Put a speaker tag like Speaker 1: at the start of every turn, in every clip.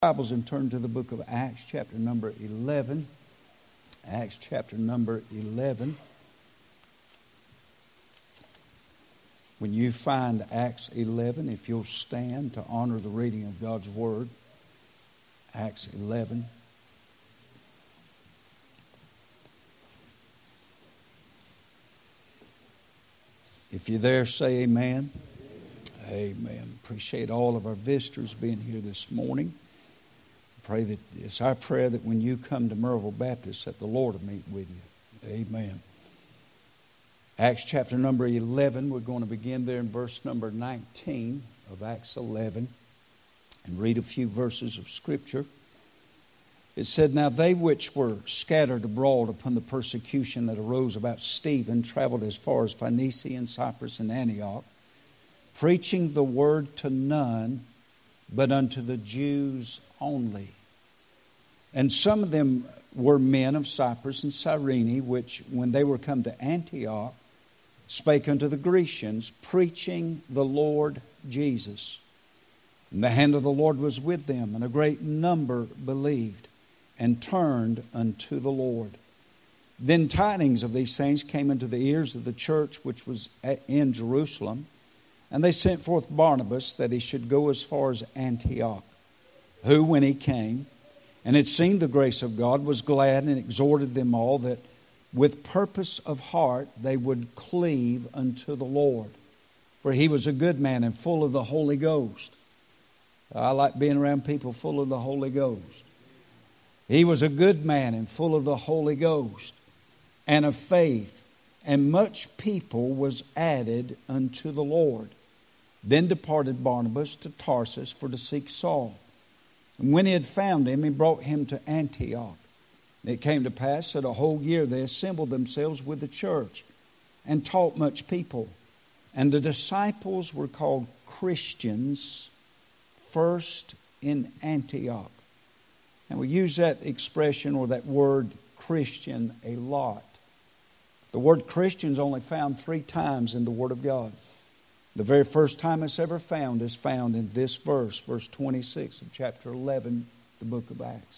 Speaker 1: Bibles and turn to the book of Acts, chapter number 11. Acts, chapter number 11. When you find Acts 11, if you'll stand to honor the reading of God's Word. Acts 11. If you're there, say amen. Amen. Appreciate all of our visitors being here this morning. Pray that it's our prayer that when you come to Merville Baptist that the Lord will meet with you. Amen. Acts chapter number 11, we're going to begin there in verse number 19 of Acts 11 and read a few verses of Scripture. It said, "Now they which were scattered abroad upon the persecution that arose about Stephen traveled as far as Phoenicia and Cyprus and Antioch, preaching the word to none but unto the Jews only. And some of them were men of Cyprus and Cyrene, which, when they were come to Antioch, spake unto the Grecians, preaching the Lord Jesus. And the hand of the Lord was with them, and a great number believed, and turned unto the Lord. Then tidings of these things came into the ears of the church which was in Jerusalem, and they sent forth Barnabas that he should go as far as Antioch, who, when he came and had seen the grace of God, was glad and exhorted them all that with purpose of heart they would cleave unto the Lord. For he was a good man and full of the Holy Ghost." I like being around people full of the Holy Ghost. "He was a good man and full of the Holy Ghost and of faith, and much people was added unto the Lord. Then departed Barnabas to Tarsus for to seek Saul. And when he had found him, he brought him to Antioch. And it came to pass that a whole year they assembled themselves with the church and taught much people. And the disciples were called Christians first in Antioch." And we use that expression or that word Christian a lot. The word Christian is only found 3 times in the Word of God. The very first time it's ever found is found in this verse, verse 26 of chapter 11, the book of Acts.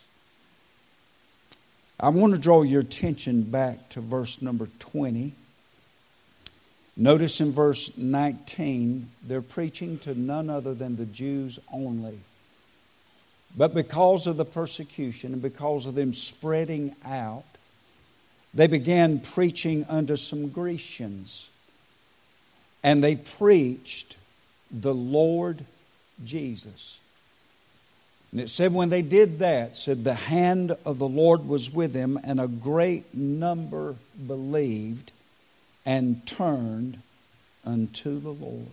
Speaker 1: I want to draw your attention back to verse number 20. Notice in verse 19, they're preaching to none other than the Jews only. But because of the persecution and because of them spreading out, they began preaching unto some Grecians. And they preached the Lord Jesus. And it said when they did that, said the hand of the Lord was with them, and a great number believed and turned unto the Lord.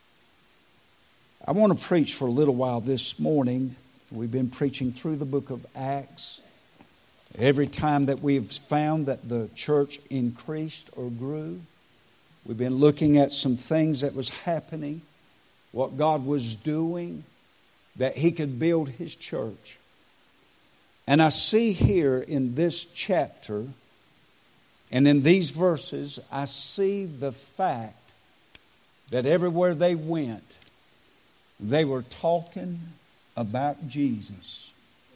Speaker 1: I want to preach for a little while this morning. We've been preaching through the book of Acts. Every time that we've found that the church increased or grew, we've been looking at some things that was happening, what God was doing, that He could build His church. And I see here in this chapter and in these verses, I see the fact that everywhere they went, they were talking about Jesus.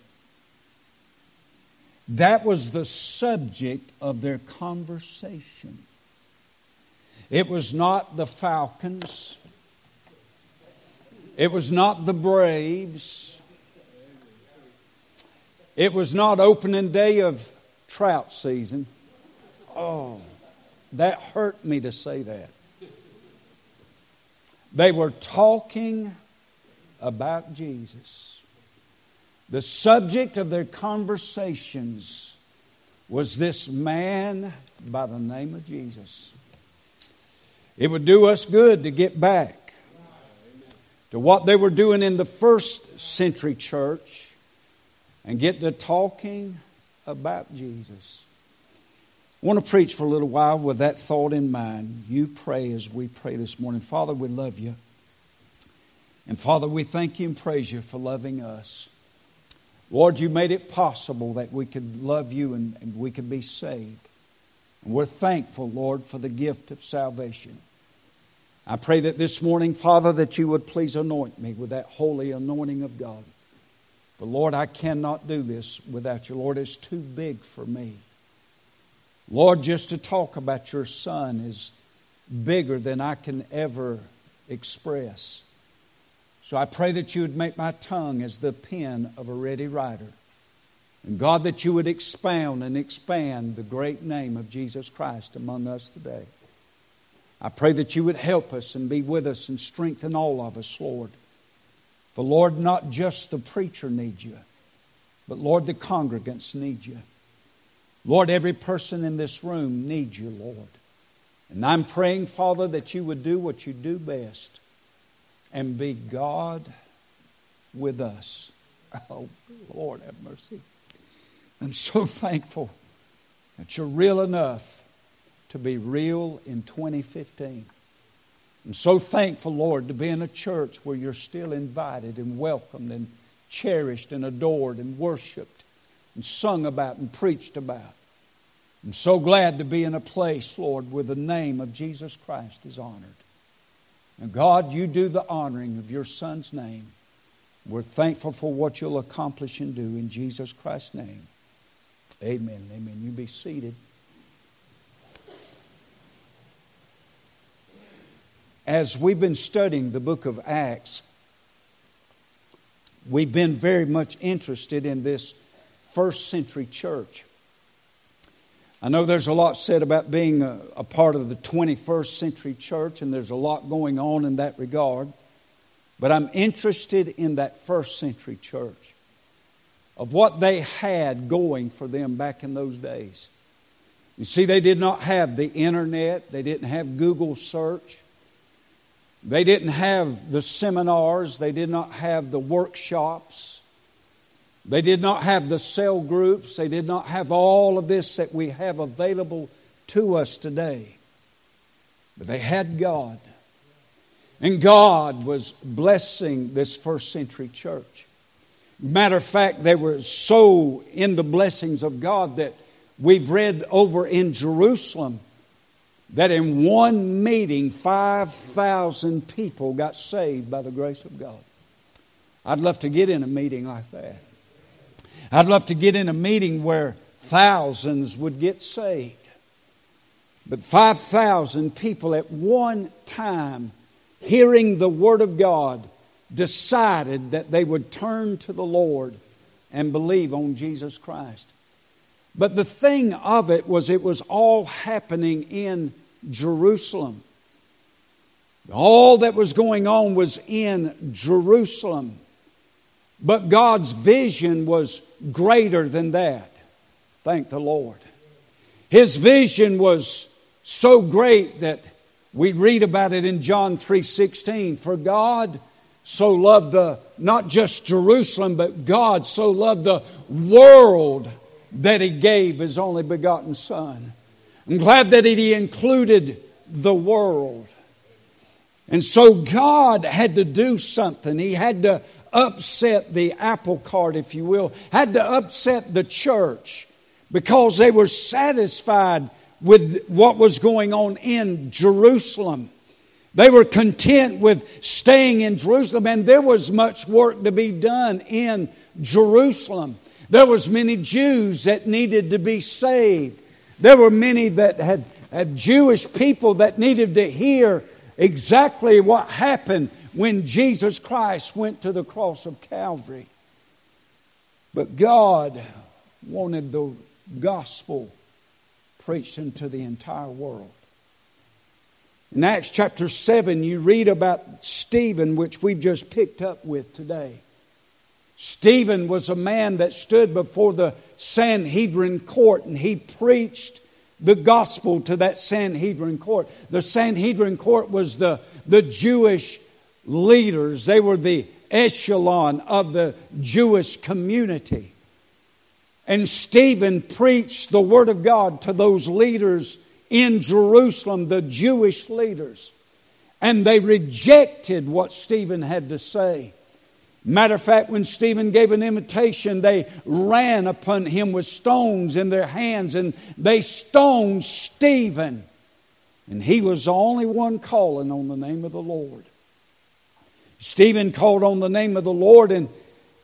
Speaker 1: That was the subject of their conversation. It was not the Falcons. It was not the Braves. It was not opening day of trout season. Oh, that hurt me to say that. They were talking about Jesus. The subject of their conversations was this man by the name of Jesus. It would do us good to get back to what they were doing in the first century church and get to talking about Jesus. I want to preach for a little while with that thought in mind. You pray as we pray this morning. Father, we love you. And Father, we thank you and praise you for loving us. Lord, you made it possible that we could love you and we could be saved. And we're thankful, Lord, for the gift of salvation. I pray that this morning, Father, that you would please anoint me with that holy anointing of God. But Lord, I cannot do this without you. Lord, it's too big for me. Lord, just to talk about your Son is bigger than I can ever express. So I pray that you would make my tongue as the pen of a ready writer. And God, that you would expound and expand the great name of Jesus Christ among us today. I pray that you would help us and be with us and strengthen all of us, Lord. For Lord, not just the preacher needs you, but Lord, the congregants need you. Lord, every person in this room needs you, Lord. And I'm praying, Father, that you would do what you do best and be God with us. Oh, Lord, have mercy. I'm so thankful that you're real enough to be real in 2015. I'm so thankful, Lord, to be in a church where you're still invited and welcomed and cherished and adored and worshiped and sung about and preached about. I'm so glad to be in a place, Lord, where the name of Jesus Christ is honored. And God, you do the honoring of your Son's name. We're thankful for what you'll accomplish and do in Jesus Christ's name. Amen. Amen. You be seated. As we've been studying the book of Acts, we've been very much interested in this first century church. I know there's a lot said about being a part of the 21st century church, and there's a lot going on in that regard. But I'm interested in that first century church, of what they had going for them back in those days. You see, they did not have the internet. They didn't have Google search. They didn't have the seminars. They did not have the workshops. They did not have the cell groups. They did not have all of this that we have available to us today. But they had God. And God was blessing this first century church. Matter of fact, they were so in the blessings of God that we've read over in Jerusalem that in one meeting 5,000 people got saved by the grace of God. I'd love to get in a meeting like that. I'd love to get in a meeting where thousands would get saved. But 5,000 people at one time, hearing the Word of God, decided that they would turn to the Lord and believe on Jesus Christ. But the thing of it was all happening in Jerusalem. All that was going on was in Jerusalem. But God's vision was greater than that. Thank the Lord. His vision was so great that we read about it in John 3:16. For God so loved not just Jerusalem, but God so loved the world that He gave His only begotten Son. I'm glad that He included the world. And so God had to do something. He had to upset the apple cart, if you will. Had to upset the church because they were satisfied with what was going on in Jerusalem. They were content with staying in Jerusalem, and there was much work to be done in Jerusalem. There was many Jews that needed to be saved. There were many that had Jewish people that needed to hear exactly what happened when Jesus Christ went to the cross of Calvary. But God wanted the gospel preached into the entire world. In Acts chapter 7, you read about Stephen, which we've just picked up with today. Stephen was a man that stood before the Sanhedrin court, and he preached the gospel to that Sanhedrin court. The Sanhedrin court was the Jewish leaders. They were the echelon of the Jewish community. And Stephen preached the Word of God to those leaders in Jerusalem, the Jewish leaders. And they rejected what Stephen had to say. Matter of fact, when Stephen gave an invitation, they ran upon him with stones in their hands, and they stoned Stephen. And he was the only one calling on the name of the Lord. Stephen called on the name of the Lord, and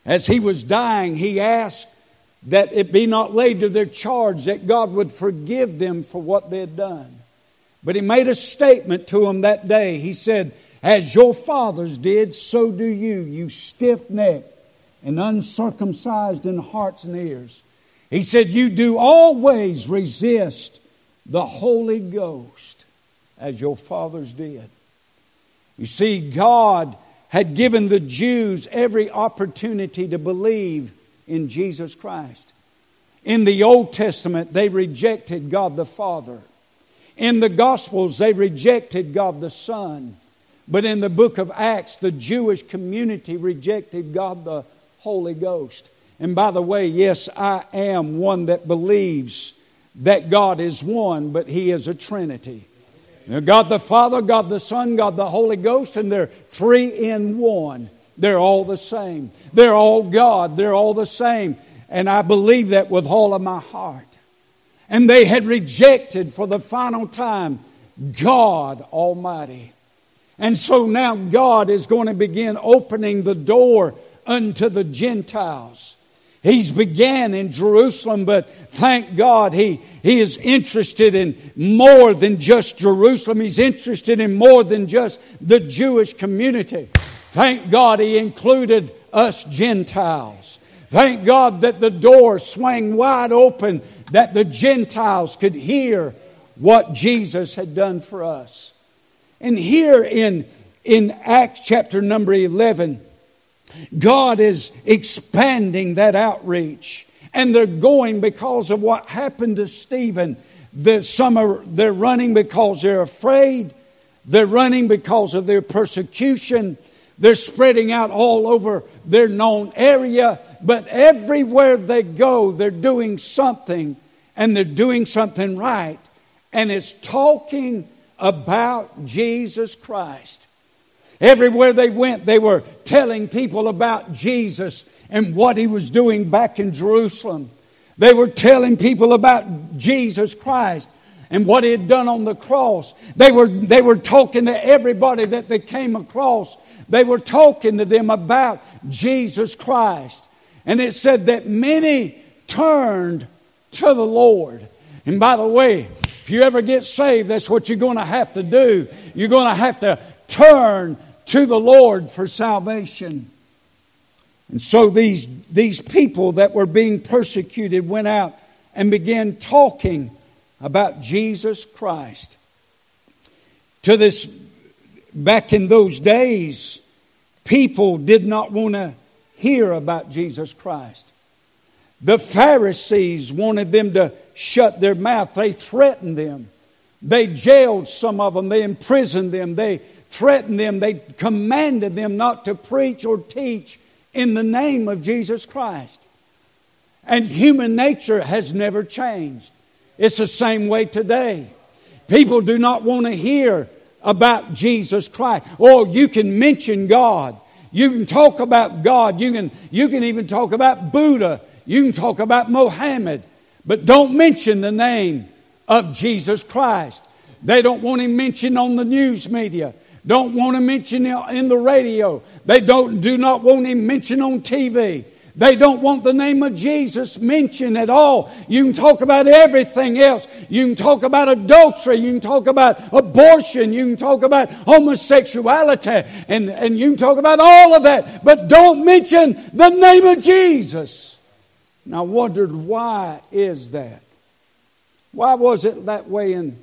Speaker 1: As he was dying, he asked that it be not laid to their charge, that God would forgive them for what they had done. But he made a statement to them that day. He said, as your fathers did, so do you, you stiff-necked and uncircumcised in hearts and ears. He said, you do always resist the Holy Ghost as your fathers did. You see, God had given the Jews every opportunity to believe in Jesus Christ. In the Old Testament, they rejected God the Father. In the Gospels, they rejected God the Son. But in the book of Acts, the Jewish community rejected God the Holy Ghost. And by the way, yes, I am one that believes that God is one, but He is a Trinity. Now, God the Father, God the Son, God the Holy Ghost, and they're three in one. They're all the same. They're all God. They're all the same. And I believe that with all of my heart. And they had rejected for the final time God Almighty. And so now God is going to begin opening the door unto the Gentiles. He's began in Jerusalem, but thank God He is interested in more than just Jerusalem. He's interested in more than just the Jewish community. Thank God He included us Gentiles. Thank God that the door swung wide open, that the Gentiles could hear what Jesus had done for us. And here in Acts chapter number 11, God is expanding that outreach. And they're going because of what happened to Stephen. They're running because they're afraid. They're running because of their persecution. They're spreading out all over their known area. But everywhere they go, they're doing something. And they're doing something right. And it's talking about Jesus Christ. Everywhere they went, they were telling people about Jesus and what He was doing back in Jerusalem. They were telling people about Jesus Christ and what He had done on the cross. They were talking to everybody that they came across. They were talking to them about Jesus Christ. And it said that many turned to the Lord. And by the way, if you ever get saved, that's what you're going to have to do. You're going to have to turn to the Lord for salvation. And so these people that were being persecuted went out and began talking about Jesus Christ. Back in those days, people did not want to hear about Jesus Christ. The Pharisees wanted them to shut their mouth. They threatened them. They jailed some of them. They imprisoned them. They threatened them. They commanded them not to preach or teach in the name of Jesus Christ. And human nature has never changed. It's the same way today. People do not want to hear about Jesus Christ. Oh, you can mention God. You can talk about God. You can even talk about Buddha. You can talk about Mohammed. But don't mention the name of Jesus Christ. They don't want Him mentioned on the news media. Don't want Him mentioned in the radio. They do not want Him mentioned on TV. They don't want the name of Jesus mentioned at all. You can talk about everything else. You can talk about adultery. You can talk about abortion. You can talk about homosexuality. And you can talk about all of that. But don't mention the name of Jesus. And I wondered, why is that? Why was it that way in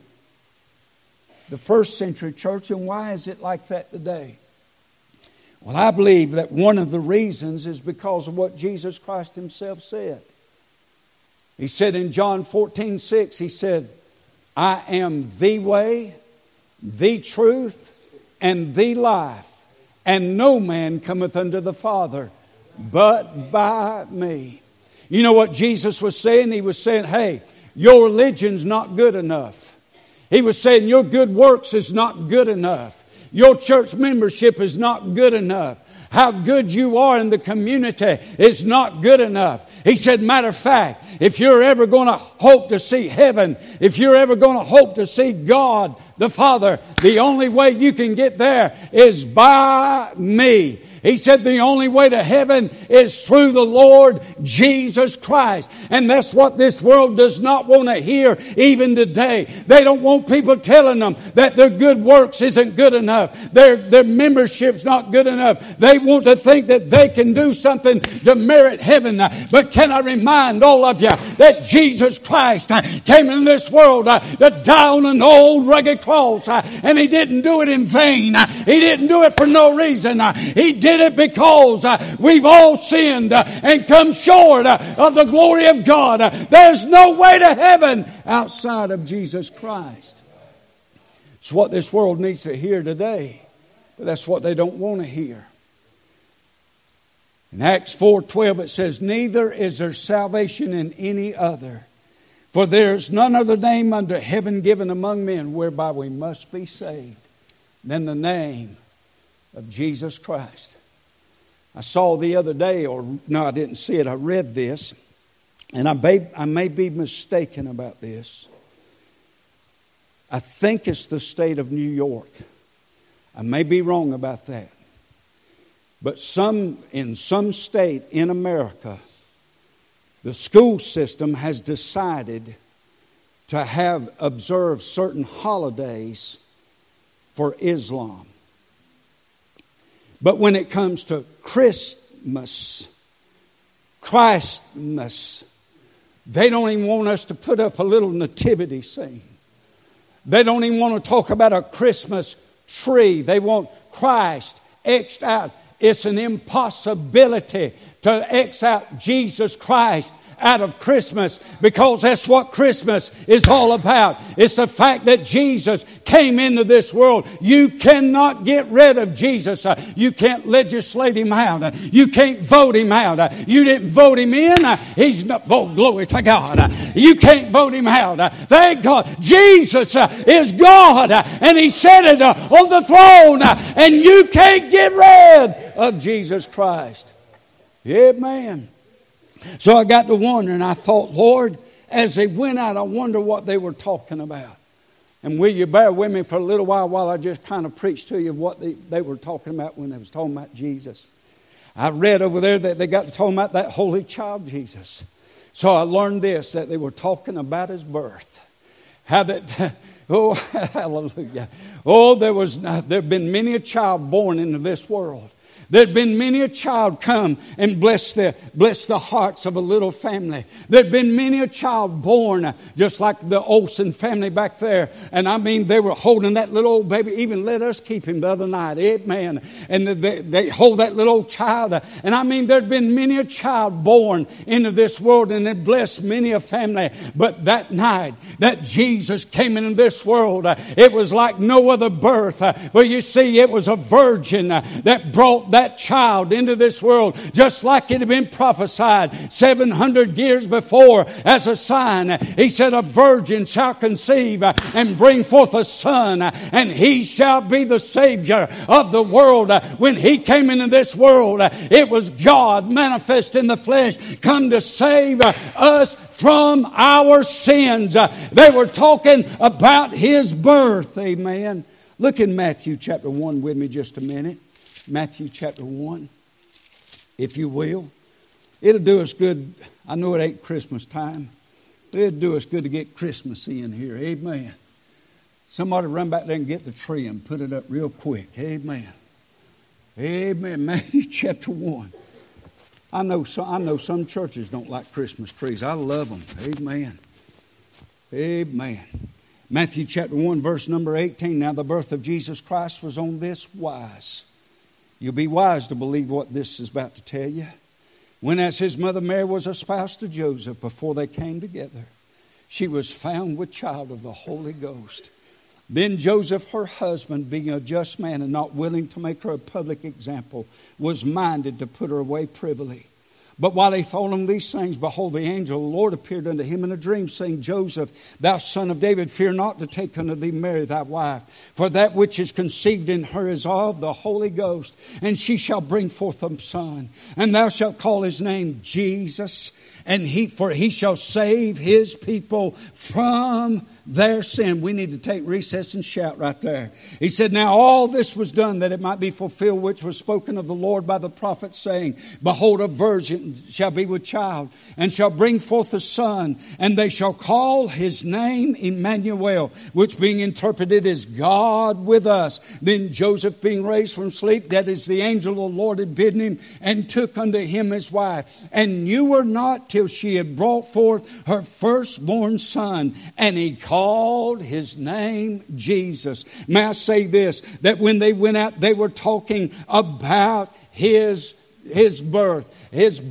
Speaker 1: the first century church, and why is it like that today? Well, I believe that one of the reasons is because of what Jesus Christ Himself said. He said in John 14:6, He said, I am the way, the truth, and the life, and no man cometh unto the Father but by me. You know what Jesus was saying? He was saying, hey, your religion's not good enough. He was saying your good works is not good enough. Your church membership is not good enough. How good you are in the community is not good enough. He said, matter of fact, if you're ever going to hope to see heaven, if you're ever going to hope to see God the Father, the only way you can get there is by me. He said the only way to heaven is through the Lord Jesus Christ. And that's what this world does not want to hear even today. They don't want people telling them that their good works isn't good enough. Their membership's not good enough. They want to think that they can do something to merit heaven. But can I remind all of you that Jesus Christ came into this world to die on an old rugged cross. And He didn't do it in vain. He didn't do it for no reason. He did it because we've all sinned and come short of the glory of God. There's no way to heaven outside of Jesus Christ. It's what this world needs to hear today. But that's what they don't want to hear. In Acts 4:12 it says, neither is there salvation in any other. For there is none other name under heaven given among men whereby we must be saved than the name of Jesus Christ. I saw the other day, or no, I didn't see it. I read this, and I may be mistaken about this. I think it's the state of New York. I may be wrong about that. But in some state in America, the school system has decided to have observed certain holidays for Islam. But when it comes to Christmas, they don't even want us to put up a little nativity scene. They don't even want to talk about a Christmas tree. They want Christ X'd out. It's an impossibility to X out Jesus Christ out of Christmas, because that's what Christmas is all about. It's the fact that Jesus came into this world. You cannot get rid of Jesus. You can't legislate Him out. You can't vote Him out. You didn't vote Him in. He's not. Oh, glory to God. You can't vote Him out. Thank God. Jesus is God, and He sat it on the throne, and you can't get rid of Jesus Christ. Amen. So I got to wondering, I thought, Lord, as they went out, I wonder what they were talking about. And will you bear with me for a little while I just kind of preach to you what they were talking about when they was talking about Jesus. I read over there that they got to talking about that holy child Jesus. So I learned this, that they were talking about His birth. How that, oh, hallelujah. Oh, there've been many a child born into this world. There'd been many a child come and bless the hearts of a little family. There'd been many a child born, just like the Olsen family back there. And I mean, they were holding that little old baby. Even let us keep him the other night. Amen. And they hold that little old child. And I mean, there'd been many a child born into this world, and it blessed many a family. But that night that Jesus came into this world, it was like no other birth. For you see, it was a virgin that brought that child into this world, just like it had been prophesied 700 years before as a sign. He said, a virgin shall conceive and bring forth a son, and he shall be the Savior of the world. When He came into this world, it was God manifest in the flesh, come to save us from our sins. They were talking about His birth. Amen. Look in Matthew chapter 1 with me just a minute. Matthew chapter 1, if you will. It'll do us good. I know it ain't Christmas time, but it'll do us good to get Christmas in here. Amen. Somebody run back there and get the tree and put it up real quick. Amen. Amen. Matthew chapter 1. I know some churches don't like Christmas trees. I love them. Amen. Amen. Matthew chapter 1, verse number 18. Now the birth of Jesus Christ was on this wise. You'll be wise to believe what this is about to tell you. When as His mother Mary was espoused to Joseph, before they came together, she was found with child of the Holy Ghost. Then Joseph, her husband, being a just man and not willing to make her a public example, was minded to put her away privily. But while he thought on these things, behold, the angel of the Lord appeared unto him in a dream, saying, Joseph, thou son of David, fear not to take unto thee Mary thy wife, for that which is conceived in her is of the Holy Ghost, and she shall bring forth a son, and thou shalt call his name Jesus, and he shall save his people from their sin. We need to take recess and shout right there. He said, now all this was done that it might be fulfilled, which was spoken of the Lord by the prophet, saying, behold, a virgin shall be with child, and shall bring forth a son, and they shall call his name Emmanuel, which being interpreted is God with us. Then Joseph, being raised from sleep, that is, the angel of the Lord had bidden him, and took unto him his wife, and knew her not till she had brought forth her firstborn son, and he called his name Jesus. May I say this, that when they went out, they were talking about his birth.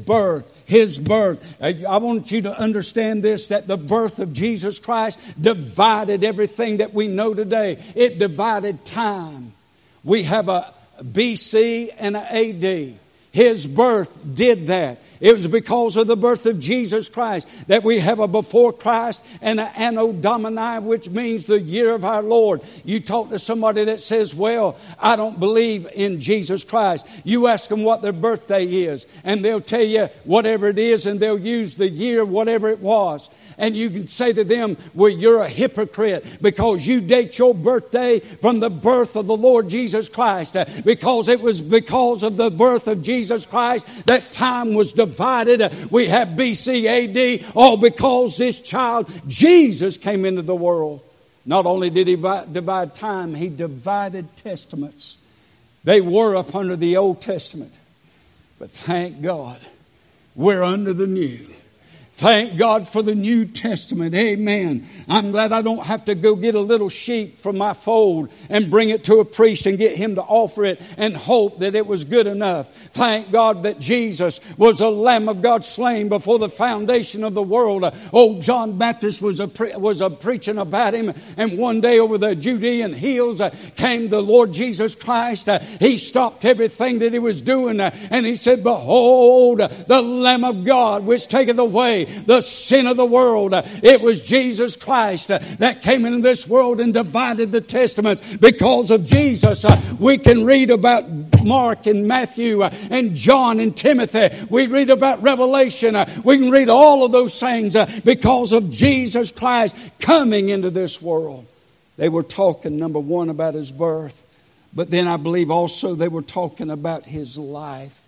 Speaker 1: I want you to understand this, that the birth of Jesus Christ divided everything that we know today. It divided time. We have a BC and an AD. His birth did that. It was because of the birth of Jesus Christ that we have a before Christ and an Anno Domini, which means the year of our Lord. You talk to somebody that says, well, I don't believe in Jesus Christ. You ask them what their birthday is, and they'll tell you whatever it is, and they'll use the year, whatever it was. And you can say to them, well, you're a hypocrite because you date your birthday from the birth of the Lord Jesus Christ. Because it was because of the birth of Jesus Christ that time was divided. We have BC, AD, all because this child, Jesus, came into the world. Not only did he divide time, he divided testaments. They were up under the Old Testament. But thank God, we're under the New. Thank God for the New Testament. Amen. I'm glad I don't have to go get a little sheep from my fold and bring it to a priest and get him to offer it and hope that it was good enough. Thank God that Jesus was a Lamb of God slain before the foundation of the world. Old John Baptist was preaching about him. And one day over the Judean hills came the Lord Jesus Christ. He stopped everything that he was doing. And he said, behold, the Lamb of God which taketh away the sin of the world. It was Jesus Christ that came into this world and divided the testaments. Because of Jesus, we can read about Mark and Matthew and John and Timothy. We read about Revelation. We can read all of those things because of Jesus Christ coming into this world. They were talking, number one, about his birth. But then I believe also they were talking about his life.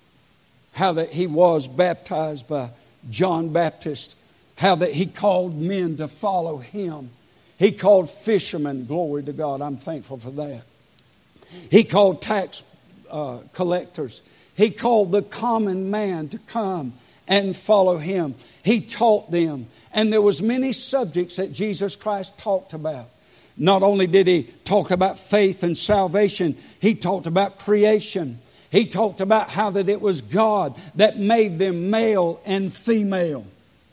Speaker 1: How that he was baptized by John Baptist, how that he called men to follow him. He called fishermen, glory to God, I'm thankful for that. He called tax collectors. He called the common man to come and follow him. He taught them. And there was many subjects that Jesus Christ talked about. Not only did he talk about faith and salvation, he talked about creation. He talked about how that it was God that made them male and female.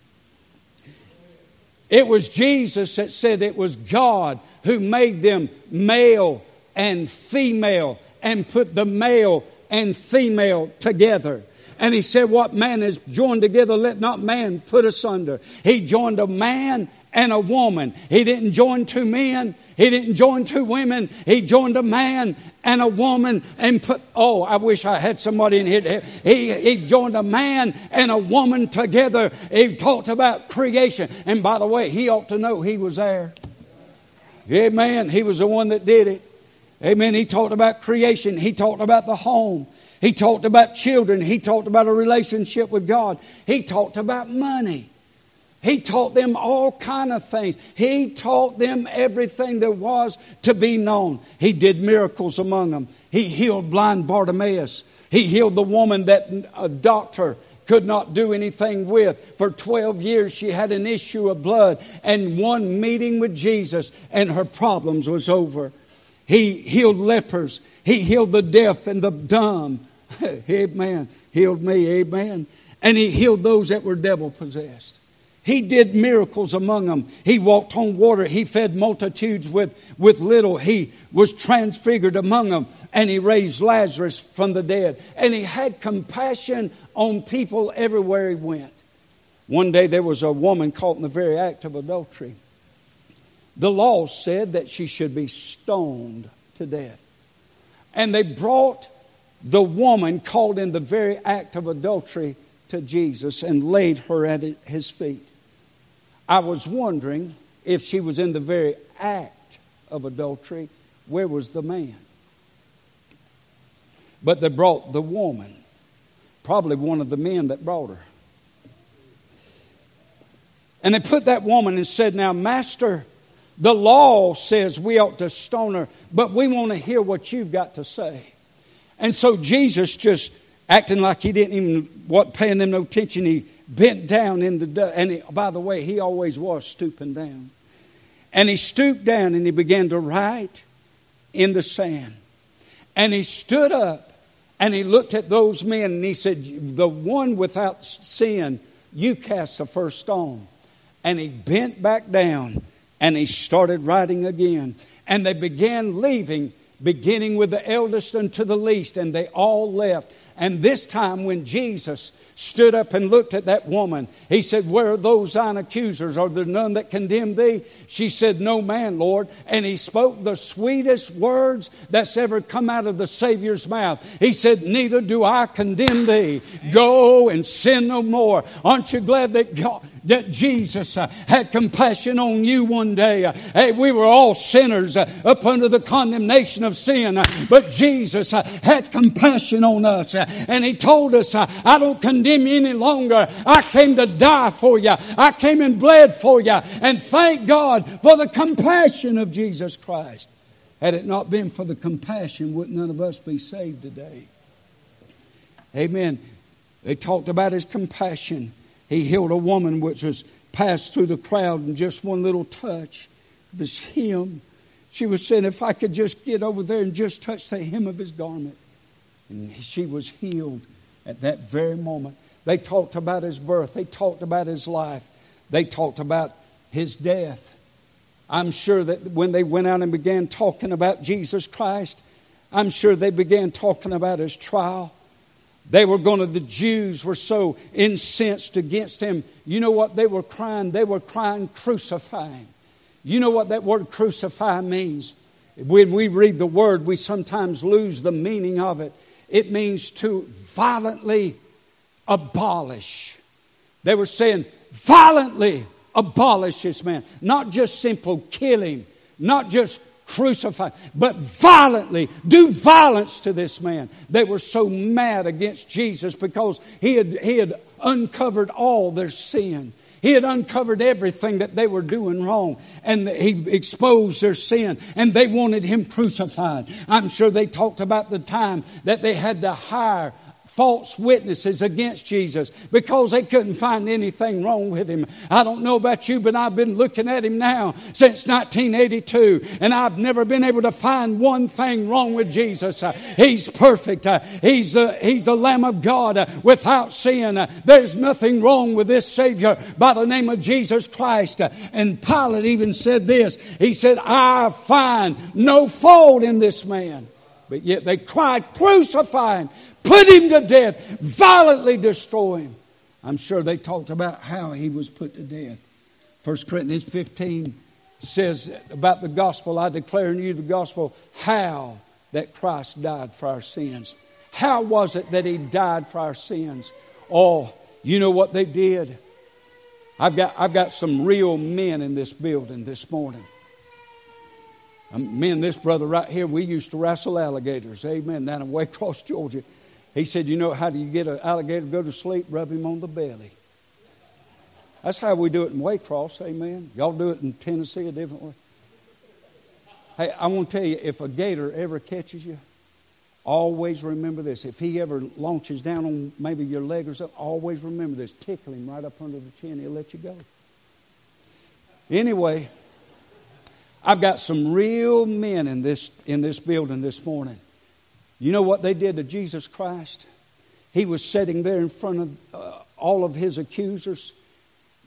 Speaker 1: It was Jesus that said it was God who made them male and female and put the male and female together. And he said, what man is joined together, let not man put asunder. He joined a man and a woman. He didn't join two men. He didn't join two women. He joined a man and a woman and put, I wish I had somebody in here. He joined a man and a woman together. He talked about creation. And by the way, he ought to know he was there. Amen. He was the one that did it. Amen. He talked about creation. He talked about the home. He talked about children. He talked about a relationship with God. He talked about money. He taught them all kind of things. He taught them everything there was to be known. He did miracles among them. He healed blind Bartimaeus. He healed the woman that a doctor could not do anything with. For 12 years she had an issue of blood. And one meeting with Jesus and her problems was over. He healed lepers. He healed the deaf and the dumb. Amen. Healed me. Amen. And he healed those that were devil possessed. He did miracles among them. He walked on water. He fed multitudes with little. He was transfigured among them. And he raised Lazarus from the dead. And he had compassion on people everywhere he went. One day there was a woman caught in the very act of adultery. The law said that she should be stoned to death. And they brought the woman caught in the very act of adultery to Jesus and laid her at his feet. I was wondering if she was in the very act of adultery, where was the man? But they brought the woman, probably one of the men that brought her. And they put that woman and said, now, Master, the law says we ought to stone her, but we want to hear what you've got to say. And so Jesus, just acting like he didn't even wasn't paying them no attention, he bent down in the dust. And by the way, he always was stooping down. And he stooped down and he began to write in the sand. And he stood up and he looked at those men and he said, the one without sin, you cast the first stone. And he bent back down and he started writing again. And they began leaving, beginning with the eldest unto the least, and they all left. And this time when Jesus stood up and looked at that woman, he said, where are those thine accusers? Are there none that condemn thee? She said, no man, Lord. And he spoke the sweetest words that's ever come out of the Savior's mouth. He said, neither do I condemn thee. Go and sin no more. Aren't you glad that that Jesus had compassion on you one day? Hey, we were all sinners up under the condemnation of sin, but Jesus had compassion on us, and he told us, I don't condemn you any longer. I came to die for you. I came and bled for you, and thank God for the compassion of Jesus Christ. Had it not been for the compassion, would none of us be saved today? Amen. They talked about his compassion. He healed a woman which was passed through the crowd in just one little touch of his hem. She was saying, if I could just get over there and just touch the hem of his garment. And she was healed at that very moment. They talked about his birth. They talked about his life. They talked about his death. I'm sure that when they went out and began talking about Jesus Christ, I'm sure they began talking about his trial. The Jews were so incensed against him. You know what they were crying? They were crying, crucify him. You know what that word crucify means? When we read the word, we sometimes lose the meaning of it. It means to violently abolish. They were saying, violently abolish this man. Not just simple kill him. Not just crucify, but violently do violence to this man. They were so mad against Jesus because he had uncovered all their sin. He had uncovered everything that they were doing wrong, and he exposed their sin, and they wanted him crucified. I'm sure they talked about the time that they had to hire false witnesses against Jesus because they couldn't find anything wrong with him. I don't know about you, but I've been looking at him now since 1982, and I've never been able to find one thing wrong with Jesus. He's perfect. He's the Lamb of God without sin. There's nothing wrong with this Savior by the name of Jesus Christ. And Pilate even said this. He said, I find no fault in this man. But yet they cried, crucify him. Put him to death. Violently destroy him. I'm sure they talked about how he was put to death. 1 Corinthians 15 says about the gospel, I declare unto you the gospel, how that Christ died for our sins. How was it that he died for our sins? Oh, you know what they did? I've got some real men in this building this morning. Me and this brother right here, we used to wrestle alligators. Amen. Down in Waycross, Georgia. He said, you know, how do you get an alligator to go to sleep? Rub him on the belly. That's how we do it in Waycross. Amen. Y'all do it in Tennessee a different way. Hey, I want to tell you, if a gator ever catches you, always remember this. If he ever launches down on maybe your leg or something, always remember this. Tickle him right up under the chin. He'll let you go. Anyway, I've got some real men in this building this morning. You know what they did to Jesus Christ? He was sitting there in front of all of his accusers,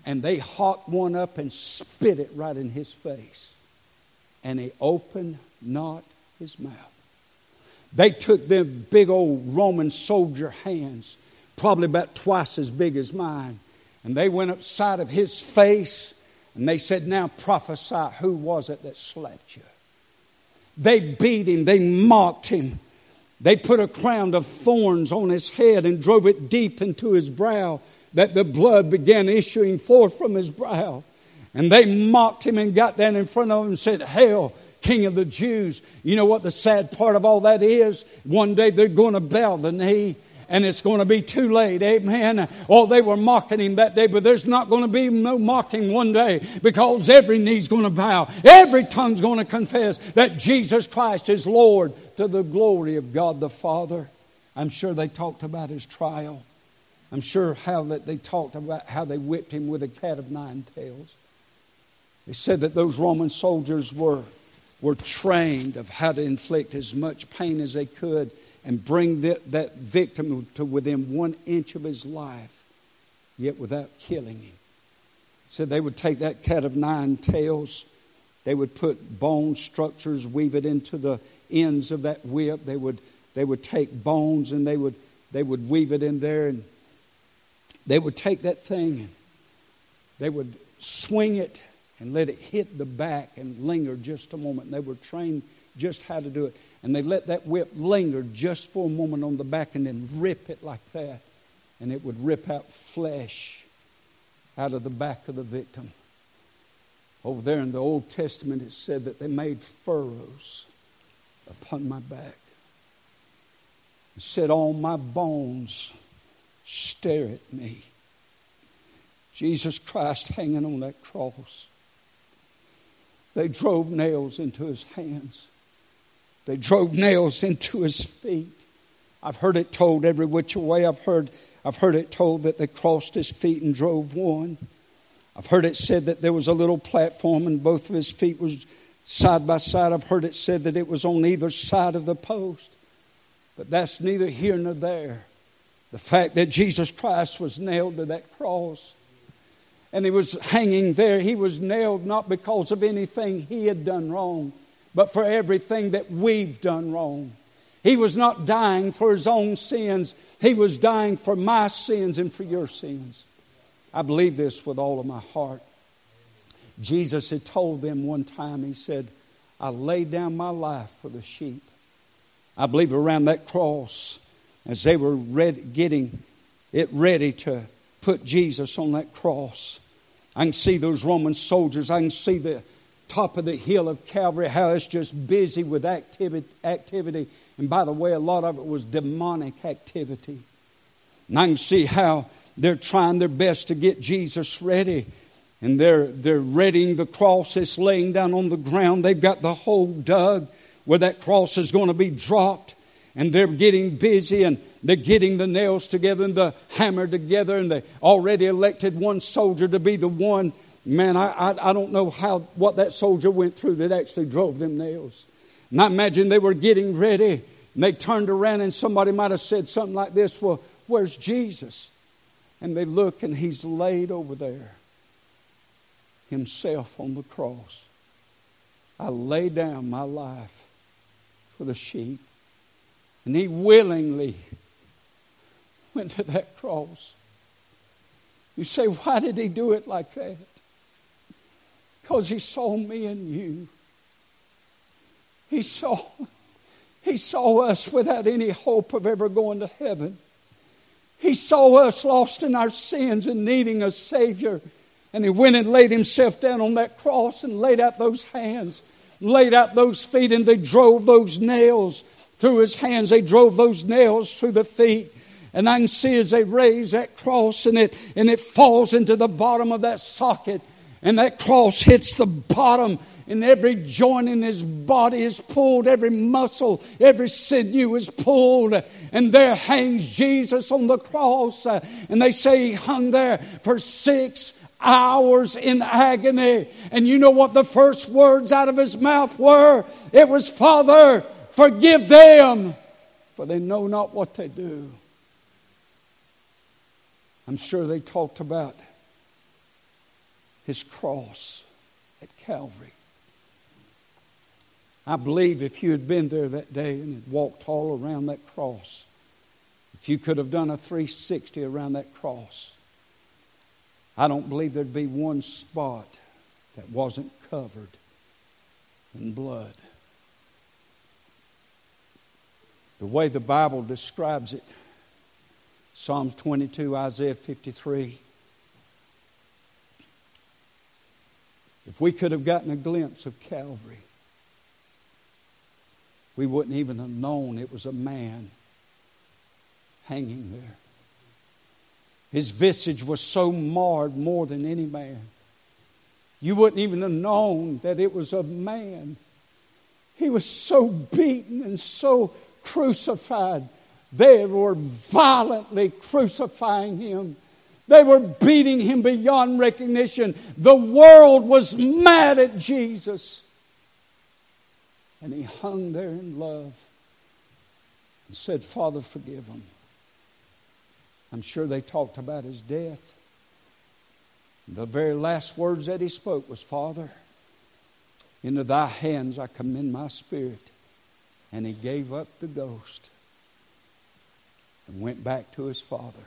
Speaker 1: And they hawked one up and spit it right in his face. And he opened not his mouth. They took them big old Roman soldier hands, probably about twice as big as mine, and they went upside of his face, and they said, now prophesy, who was it that slapped you? They beat him, they mocked him. They put a crown of thorns on his head and drove it deep into his brow, that the blood began issuing forth from his brow. And they mocked him and got down in front of him and said, Hail, King of the Jews. You know what the sad part of all that is? One day they're going to bow the knee, and it's going to be too late. Amen. Oh, they were mocking him that day, but there's not going to be no mocking one day, because every knee's going to bow. Every tongue's going to confess that Jesus Christ is Lord, to the glory of God the Father. I'm sure they talked about his trial. I'm sure how that they talked about how they whipped him with a cat of nine tails. They said that those Roman soldiers were trained of how to inflict as much pain as they could and bring that victim to within 1 inch of his life, yet without killing him. Said they would take that cat of nine tails, they would put bone structures, weave it into the ends of that whip. They would take bones and they would weave it in there, and they would take that thing and they would swing it and let it hit the back and linger just a moment. And they were trained just how to do it. And they let that whip linger just for a moment on the back and then rip it like that. And it would rip out flesh out of the back of the victim. Over there in the Old Testament it said that they made furrows upon my back. It said, all my bones stare at me. Jesus Christ hanging on that cross. They drove nails into his hands. They drove nails into his feet. I've heard it told every which way. I've heard it told that they crossed his feet and drove one. I've heard it said that there was a little platform and both of his feet was side by side. I've heard it said that it was on either side of the post. But that's neither here nor there. The fact that Jesus Christ was nailed to that cross and he was hanging there, he was nailed not because of anything he had done wrong, but for everything that we've done wrong. He was not dying for his own sins. He was dying for my sins and for your sins. I believe this with all of my heart. Jesus had told them one time, he said, I lay down my life for the sheep. I believe around that cross, as they were getting it ready to put Jesus on that cross, I can see those Roman soldiers. I can see the top of the hill of Calvary, how it's just busy with activity. And by the way, a lot of it was demonic activity. And I can see how they're trying their best to get Jesus ready. And they're readying the cross. It's laying down on the ground. They've got the hole dug where that cross is going to be dropped. And they're getting busy and they're getting the nails together and the hammer together. And they already elected one soldier to be the one. Man, I don't know what that soldier went through that actually drove them nails. And I imagine they were getting ready. And they turned around and somebody might have said something like this, well, where's Jesus? And they look and he's laid over there, himself on the cross. I lay down my life for the sheep. And he willingly went to that cross. You say, why did he do it like that? Because he saw me and you. He saw us without any hope of ever going to heaven. He saw us lost in our sins and needing a Savior. And he went and laid himself down on that cross and laid out those hands, laid out those feet, and they drove those nails through his hands. They drove those nails through the feet. And I can see as they raise that cross and it falls into the bottom of that socket. And that cross hits the bottom, and every joint in his body is pulled. Every muscle, every sinew is pulled. And there hangs Jesus on the cross. And they say he hung there for 6 hours in agony. And you know what the first words out of his mouth were? It was, Father, forgive them, for they know not what they do. I'm sure they talked about His cross at Calvary. I believe if you had been there that day and had walked all around that cross, if you could have done a 360 around that cross, I don't believe there'd be one spot that wasn't covered in blood. The way the Bible describes it, Psalms 22, Isaiah 53. If we could have gotten a glimpse of Calvary, we wouldn't even have known it was a man hanging there. His visage was so marred more than any man. You wouldn't even have known that it was a man. He was so beaten and so crucified. They were violently crucifying Him. They were beating Him beyond recognition. The world was mad at Jesus. And He hung there in love and said, Father, forgive them. I'm sure they talked about His death. The very last words that He spoke was, Father, into Thy hands I commend my spirit. And He gave up the ghost and went back to His Father.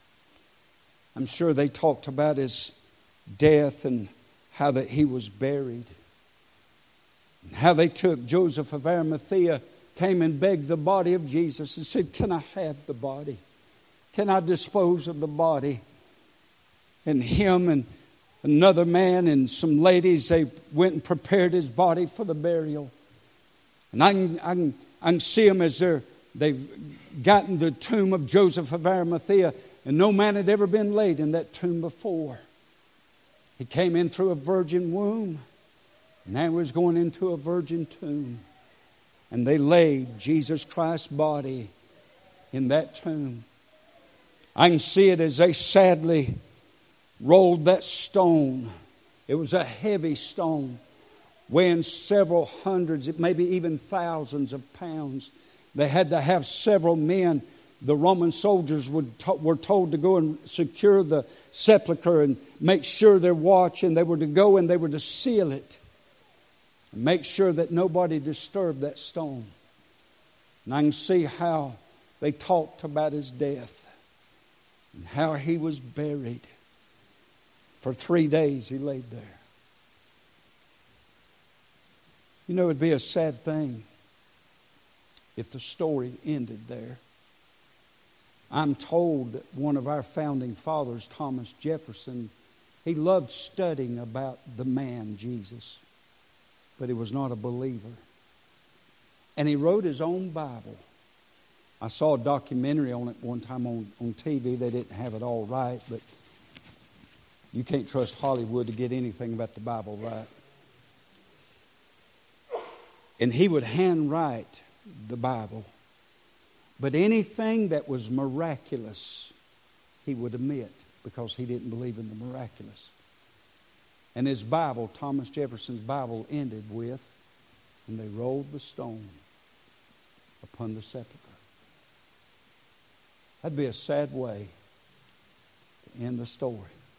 Speaker 1: I'm sure they talked about His death and how that He was buried. And how they took Joseph of Arimathea, came and begged the body of Jesus and said, can I have the body? Can I dispose of the body? And him and another man and some ladies, they went and prepared His body for the burial. And I can see them as they've gotten the tomb of Joseph of Arimathea, and no man had ever been laid in that tomb before. He came in through a virgin womb. Now He was going into a virgin tomb. And they laid Jesus Christ's body in that tomb. I can see it as they sadly rolled that stone. It was a heavy stone, weighing several hundreds, maybe even thousands of pounds. They had to have several men. The Roman soldiers were told to go and secure the sepulchre and make sure their watch, and they were to go and they were to seal it and make sure that nobody disturbed that stone. And I can see how they talked about His death and how He was buried. For 3 days He laid there. You know, it would be a sad thing if the story ended there. I'm told that one of our founding fathers, Thomas Jefferson, he loved studying about the man Jesus, but he was not a believer. And he wrote his own Bible. I saw a documentary on it one time on TV. They didn't have it all right, but you can't trust Hollywood to get anything about the Bible right. And he would handwrite the Bible. But anything that was miraculous, he would omit because he didn't believe in the miraculous. And his Bible, Thomas Jefferson's Bible, ended with, and they rolled the stone upon the sepulchre. That'd be a sad way to end the story.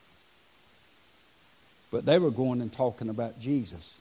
Speaker 1: But they were going and talking about Jesus.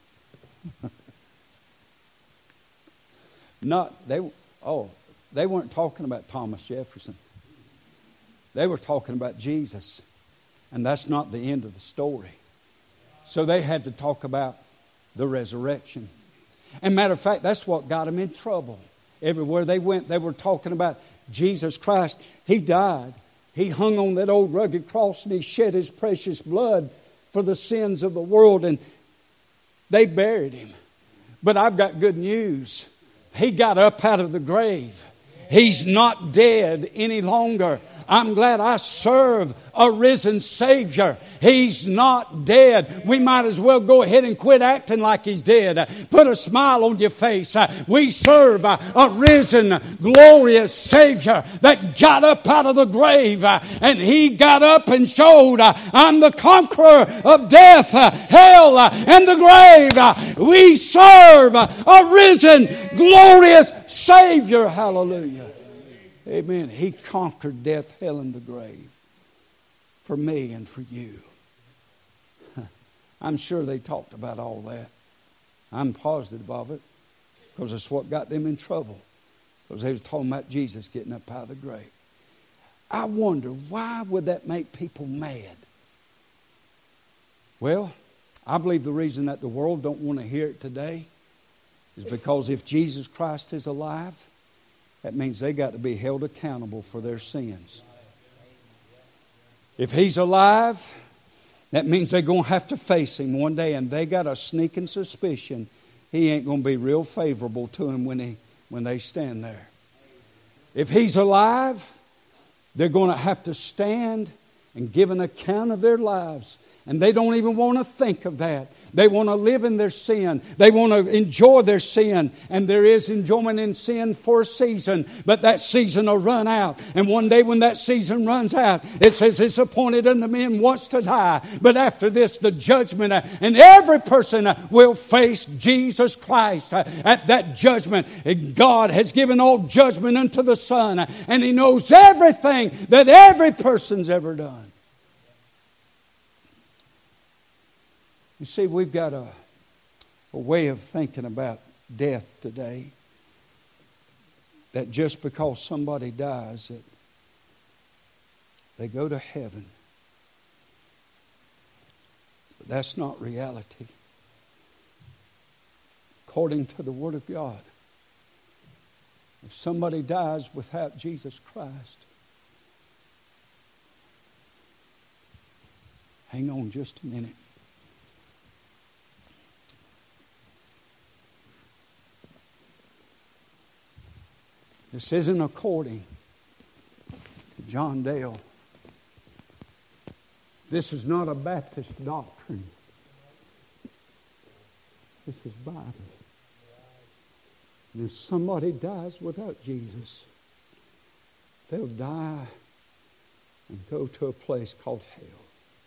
Speaker 1: They weren't talking about Thomas Jefferson. They were talking about Jesus. And that's not the end of the story. So they had to talk about the resurrection. And matter of fact, that's what got them in trouble. Everywhere they went, they were talking about Jesus Christ. He died. He hung on that old rugged cross and He shed His precious blood for the sins of the world. And they buried Him. But I've got good news. He got up out of the grave. He's not dead any longer. I'm glad I serve a risen Savior. He's not dead. We might as well go ahead and quit acting like He's dead. Put a smile on your face. We serve a risen, glorious Savior that got up out of the grave. And He got up and showed, I'm the conqueror of death, hell, and the grave. We serve a risen, glorious Savior. Hallelujah. Amen. He conquered death, hell, and the grave for me and for you. I'm sure they talked about all that. I'm positive of it, because it's what got them in trouble. Because they was talking about Jesus getting up out of the grave. I wonder, why would that make people mad? Well, I believe the reason that the world don't want to hear it today is because if Jesus Christ is alive, that means they got to be held accountable for their sins. If He's alive, that means they're going to have to face Him one day, and they got a sneaking suspicion He ain't going to be real favorable to them when they stand there. If He's alive, they're going to have to stand and give an account of their lives. And they don't even want to think of that. They want to live in their sin. They want to enjoy their sin. And there is enjoyment in sin for a season. But that season will run out. And one day when that season runs out, it says it's appointed unto men once to die. But after this, the judgment. And every person will face Jesus Christ at that judgment. And God has given all judgment unto the Son. And He knows everything that every person's ever done. You see, we've got a way of thinking about death today, that just because somebody dies, that they go to heaven. But that's not reality. According to the Word of God, if somebody dies without Jesus Christ, hang on just a minute. This isn't according to John Dale. This is not a Baptist doctrine. This is Bible. And if somebody dies without Jesus, they'll die and go to a place called hell.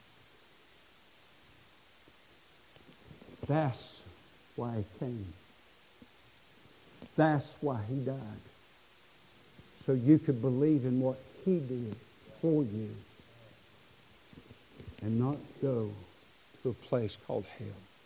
Speaker 1: That's why He came. That's why He died. So you could believe in what He did for you and not go to a place called hell.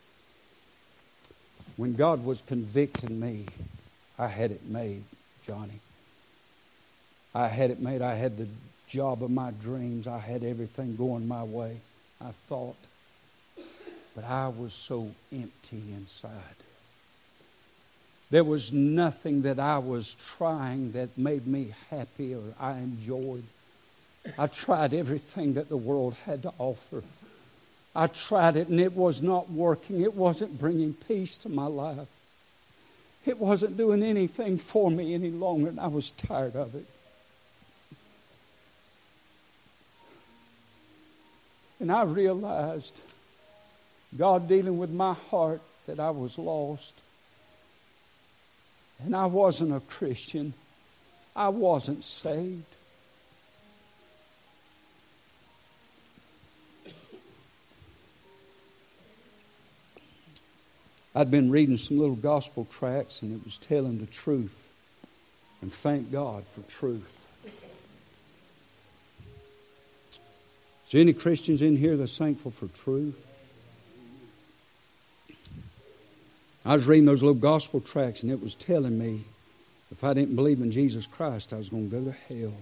Speaker 1: When God was convicting me, I had it made, Johnny. I had it made. I had the job of my dreams. I had everything going my way, I thought. But I was so empty inside. There was nothing that I was trying that made me happy or I enjoyed. I tried everything that the world had to offer. I tried it and it was not working. It wasn't bringing peace to my life. It wasn't doing anything for me any longer, and I was tired of it. And I realized, God dealing with my heart, that I was lost. And I wasn't a Christian. I wasn't saved. I'd been reading some little gospel tracts, and it was telling the truth. And thank God for truth. Is there any Christians in here that's thankful for truth? I was reading those little gospel tracts, and it was telling me if I didn't believe in Jesus Christ, I was going to go to hell.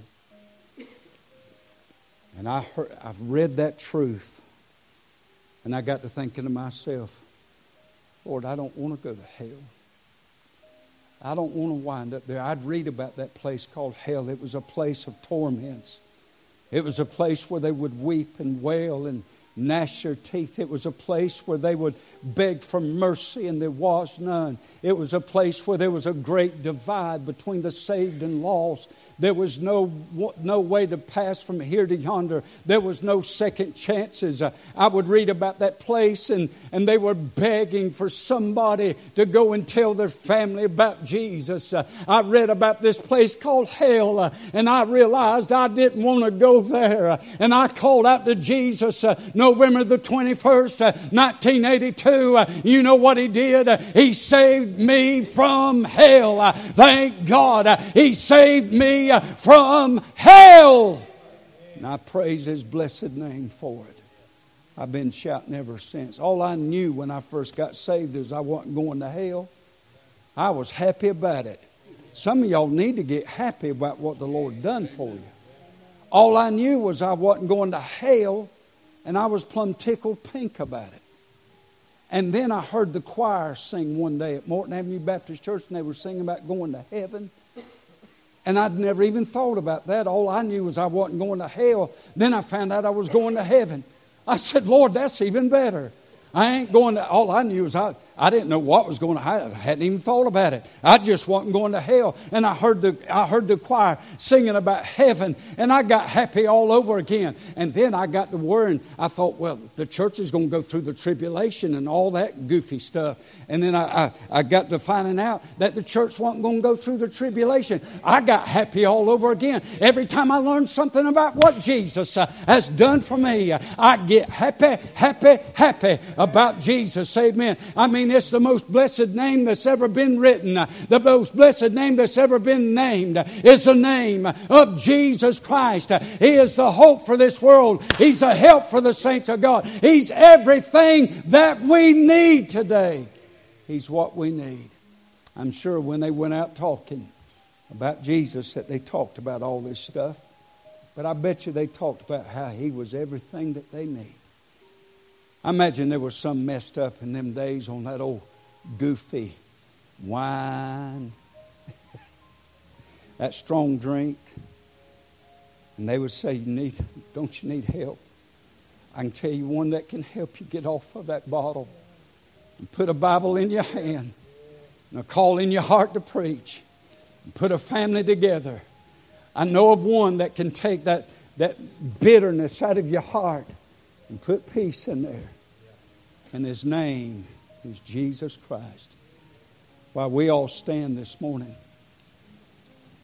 Speaker 1: And I've read that truth, and I got to thinking to myself, Lord, I don't want to go to hell. I don't want to wind up there. I'd read about that place called hell. It was a place of torments. It was a place where they would weep and wail and gnash their teeth. It was a place where they would beg for mercy and there was none. It was a place where there was a great divide between the saved and lost. There was no way to pass from here to yonder. There was no second chances. I would read about that place and they were begging for somebody to go and tell their family about Jesus. I read about this place called hell and I realized I didn't want to go there. And I called out to Jesus November the 21st, 1982. You know what He did? He saved me from hell. Thank God. He saved me from hell. And I praise His blessed name for it. I've been shouting ever since. All I knew when I first got saved is I wasn't going to hell. I was happy about it. Some of y'all need to get happy about what the Lord done for you. All I knew was I wasn't going to hell, and I was plumb tickled pink about it. And then I heard the choir sing one day at Morton Avenue Baptist Church, and they were singing about going to heaven. And I'd never even thought about that. All I knew was I wasn't going to hell. Then I found out I was going to heaven. I said, Lord, that's even better. I ain't going to, all I knew was I didn't know what was going to happen. I hadn't even thought about it. I just wasn't going to hell. And I heard the choir singing about heaven, and I got happy all over again. And then I got to worrying. I thought, well, the church is going to go through the tribulation and all that goofy stuff. And then I got to finding out that the church wasn't going to go through the tribulation. I got happy all over again. Every time I learned something about what Jesus has done for me, I get happy about Jesus. Amen. I mean, it's the most blessed name that's ever been written. The most blessed name that's ever been named is the name of Jesus Christ. He is the hope for this world. He's a help for the saints of God. He's everything that we need today. He's what we need. I'm sure when they went out talking about Jesus that they talked about all this stuff. But I bet you they talked about how He was everything that they need. I imagine there was some messed up in them days on that old goofy wine, that strong drink. And they would say, don't you need help? I can tell you one that can help you get off of that bottle. And put a Bible in your hand and a call in your heart to preach. And put a family together. I know of one that can take that bitterness out of your heart and put peace in there. And His name is Jesus Christ. While we all stand this morning.